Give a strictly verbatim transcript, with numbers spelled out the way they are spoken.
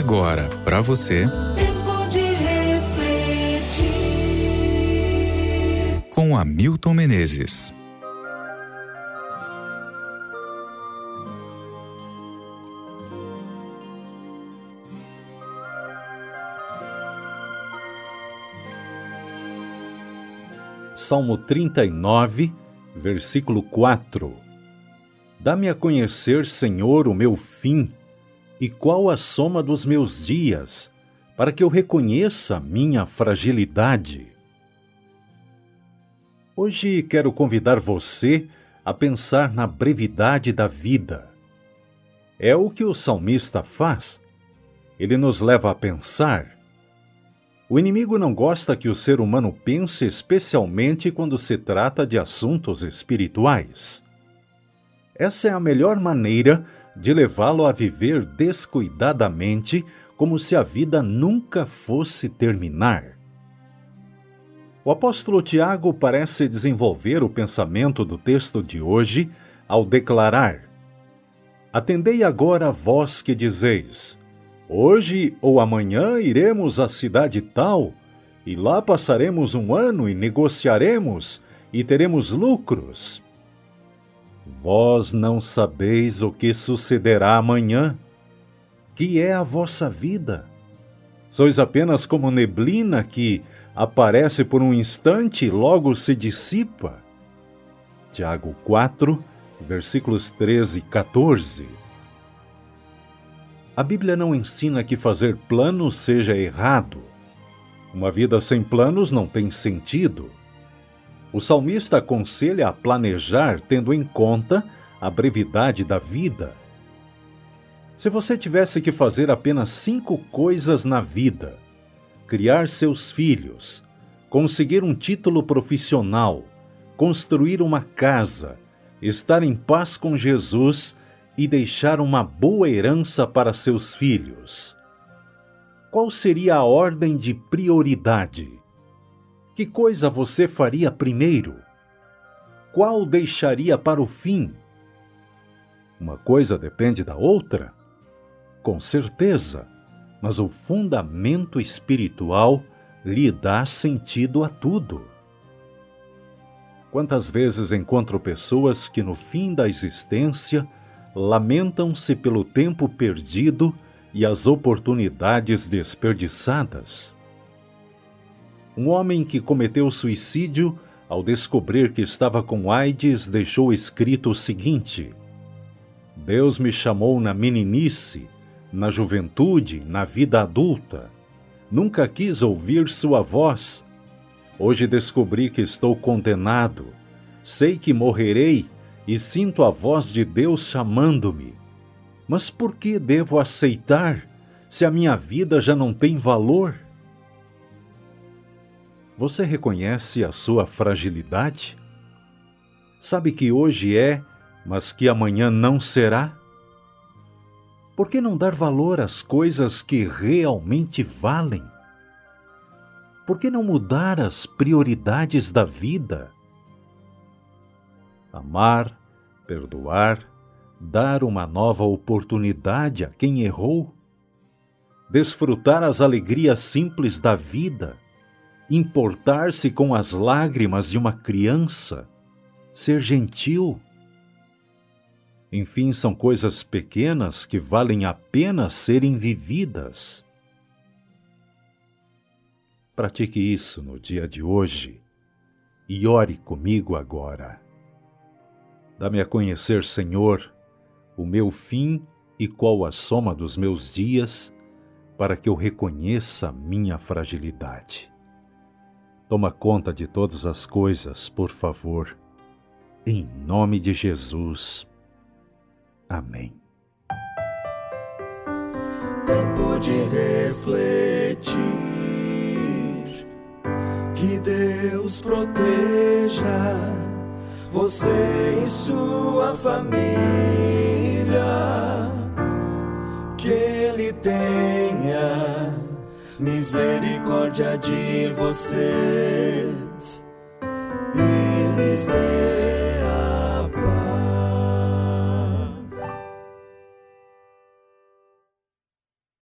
agora, para você, Tempo de refletir, com Hamilton Menezes. Salmo trinta e nove, versículo quatro. Dá-me a conhecer, Senhor, o meu fim, e qual a soma dos meus dias, para que eu reconheça minha fragilidade. Hoje quero convidar você a pensar na brevidade da vida. É o que o salmista faz. Ele nos leva a pensar. O inimigo não gosta que o ser humano pense, especialmente quando se trata de assuntos espirituais. Essa é a melhor maneira de levá-lo a viver descuidadamente, como se a vida nunca fosse terminar. O apóstolo Tiago parece desenvolver o pensamento do texto de hoje ao declarar: Atendei agora, vós que dizeis: Hoje ou amanhã iremos à cidade tal, e lá passaremos um ano e negociaremos, e teremos lucros. Vós não sabeis o que sucederá amanhã. Que é a vossa vida? Sois apenas como neblina que aparece por um instante e logo se dissipa. Tiago quatro, versículos treze e quatorze. A Bíblia não ensina que fazer planos seja errado. Uma vida sem planos não tem sentido. O salmista aconselha a planejar tendo em conta a brevidade da vida. Se você tivesse que fazer apenas cinco coisas na vida: criar seus filhos, conseguir um título profissional, construir uma casa, estar em paz com Jesus e deixar uma boa herança para seus filhos, qual seria a ordem de prioridade? Que coisa você faria primeiro? Qual deixaria para o fim? Uma coisa depende da outra? Com certeza, mas o fundamento espiritual lhe dá sentido a tudo. Quantas vezes encontro pessoas que no fim da existência lamentam-se pelo tempo perdido e as oportunidades desperdiçadas? Um homem que cometeu suicídio, ao descobrir que estava com AIDS, deixou escrito o seguinte: Deus me chamou na meninice, na juventude, na vida adulta. Nunca quis ouvir sua voz. Hoje descobri que estou condenado. Sei que morrerei e sinto a voz de Deus chamando-me. Mas por que devo aceitar, se a minha vida já não tem valor? Você reconhece a sua fragilidade? Sabe que hoje é, mas que amanhã não será? Por que não dar valor às coisas que realmente valem? Por que não mudar as prioridades da vida? Amar, perdoar, dar uma nova oportunidade a quem errou, desfrutar as alegrias simples da vida, importar-se com as lágrimas de uma criança, ser gentil. Enfim, são coisas pequenas que valem a pena serem vividas. Pratique isso no dia de hoje e ore comigo agora. Dá-me a conhecer, Senhor, o meu fim e qual a soma dos meus dias, para que eu reconheça a minha fragilidade. Toma conta de todas as coisas, por favor. Em nome de Jesus. Amém. tempo de refletir. Que Deus proteja você e sua família. Que Ele tenha misericórdia de vocês e lhes dê